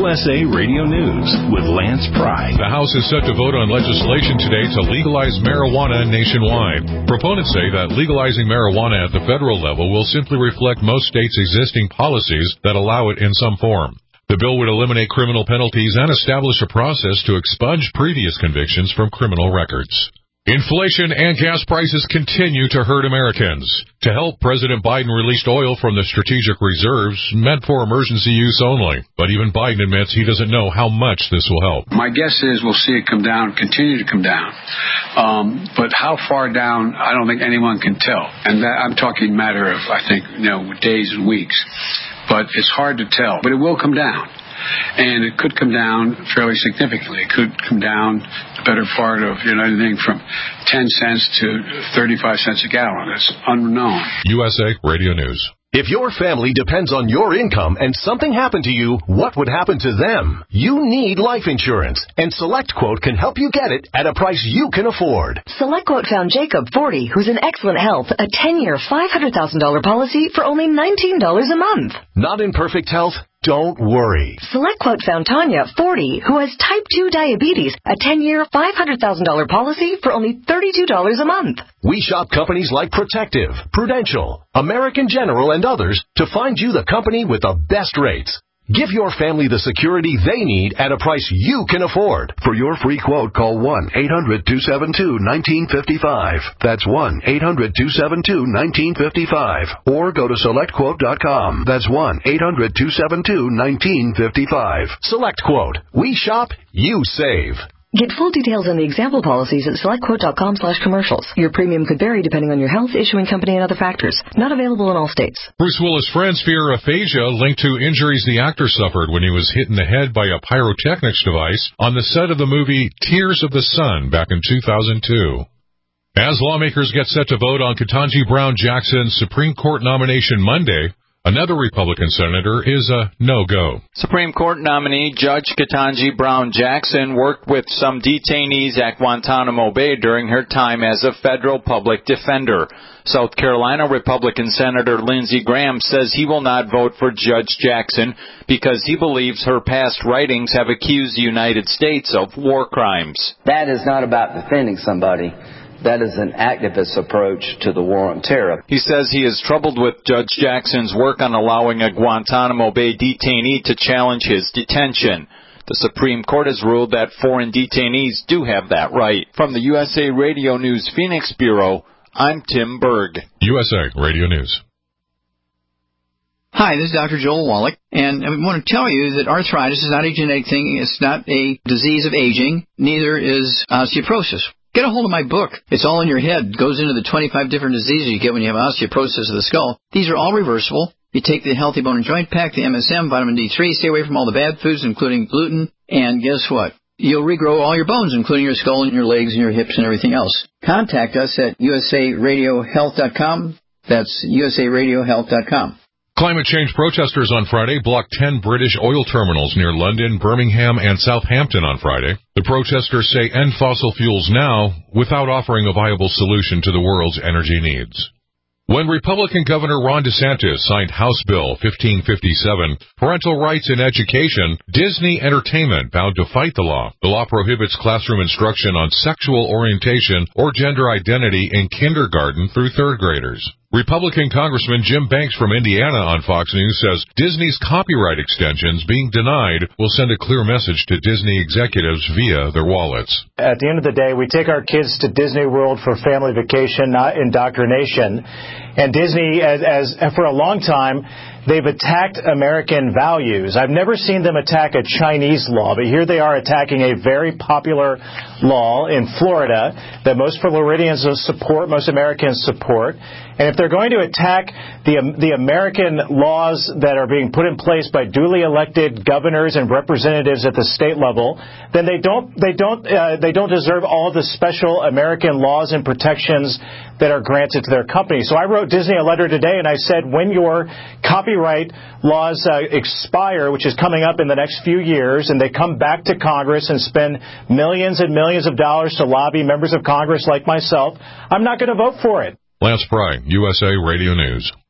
USA Radio News with Lance Pry. The House is set to vote on legislation today to legalize marijuana nationwide. Proponents say that legalizing marijuana at the federal level will simply reflect most states' existing policies that allow it in some form. The bill would eliminate criminal penalties and establish a process to expunge previous convictions from criminal records. Inflation and gas prices continue to hurt Americans. To help, President Biden released oil from the strategic reserves meant for emergency use only. But even Biden admits he doesn't know how much this will help. My guess is we'll see it come down, continue to come down. But how far down, I don't think anyone can tell. And that, I'm talking matter of, I think, days and weeks. But it's hard to tell. But it will come down. And it could come down fairly significantly. It could come down the better part of, anything from 10 cents to 35 cents a gallon. It's unknown. USA Radio News. If your family depends on your income and something happened to you, what would happen to them? You need life insurance, and SelectQuote can help you get it at a price you can afford. SelectQuote found Jacob, 40, who's in excellent health, a 10-year, $500,000 policy for only $19 a month. Not in perfect health? Don't worry. SelectQuote found Tanya, 40, who has type 2 diabetes, a 10-year, $500,000 policy for only $32 a month. We shop companies like Protective, Prudential, American General, and others to find you the company with the best rates. Give your family the security they need at a price you can afford. For your free quote, call 1-800-272-1955. That's 1-800-272-1955. Or go to SelectQuote.com. That's 1-800-272-1955. SelectQuote. We shop, you save. Get full details on the example policies at SelectQuote.com/commercials. Your premium could vary depending on your health, issuing company, and other factors. Not available in all states. Bruce Willis' friends fear aphasia linked to injuries the actor suffered when he was hit in the head by a pyrotechnics device on the set of the movie Tears of the Sun back in 2002. As lawmakers get set to vote on Ketanji Brown Jackson's Supreme Court nomination Monday, another Republican senator is a no-go. Supreme Court nominee Judge Ketanji Brown Jackson worked with some detainees at Guantanamo Bay during her time as a federal public defender. South Carolina Republican Senator Lindsey Graham says he will not vote for Judge Jackson because he believes her past writings have accused the United States of war crimes. That is not about defending somebody. That is an activist approach to the war on terror. He says he is troubled with Judge Jackson's work on allowing a Guantanamo Bay detainee to challenge his detention. The Supreme Court has ruled that foreign detainees do have that right. From the USA Radio News Phoenix Bureau, I'm Tim Berg. USA Radio News. Hi, this is Dr. Joel Wallach, and I want to tell you that arthritis is not a genetic thing. It's not a disease of aging. Neither is osteoporosis. Get a hold of my book. It's all in your head. It goes into the 25 different diseases you get when you have osteoporosis of the skull. These are all reversible. You take the Healthy Bone and Joint Pack, the MSM, vitamin D3, stay away from all the bad foods, including gluten, and guess what? You'll regrow all your bones, including your skull and your legs and your hips and everything else. Contact us at usaradiohealth.com. That's usaradiohealth.com. Climate change protesters on Friday blocked 10 British oil terminals near London, Birmingham, and Southampton on Friday. The protesters say end fossil fuels now without offering a viable solution to the world's energy needs. When Republican Governor Ron DeSantis signed House Bill 1557, Parental Rights in Education, Disney Entertainment vowed to fight the law. The law prohibits classroom instruction on sexual orientation or gender identity in kindergarten through third graders. Republican Congressman Jim Banks from Indiana on Fox News says Disney's copyright extensions being denied will send a clear message to Disney executives via their wallets. At the end of the day, we take our kids to Disney World for family vacation, not indoctrination. And Disney, as for a long time, they've attacked American values. I've never seen them attack a Chinese law, but here they are attacking a very popular law in Florida that most Floridians support, most Americans support. And if they're going to attack the American laws that are being put in place by duly elected governors and representatives at the state level, then they don't deserve all the special American laws and protections that are granted to their company. So I wrote Disney a letter today, and I said, when your copyright laws expire, which is coming up in the next few years, and they come back to Congress and spend millions and millions of dollars to lobby members of Congress like myself, I'm not going to vote for it. Lance Pry, USA Radio News.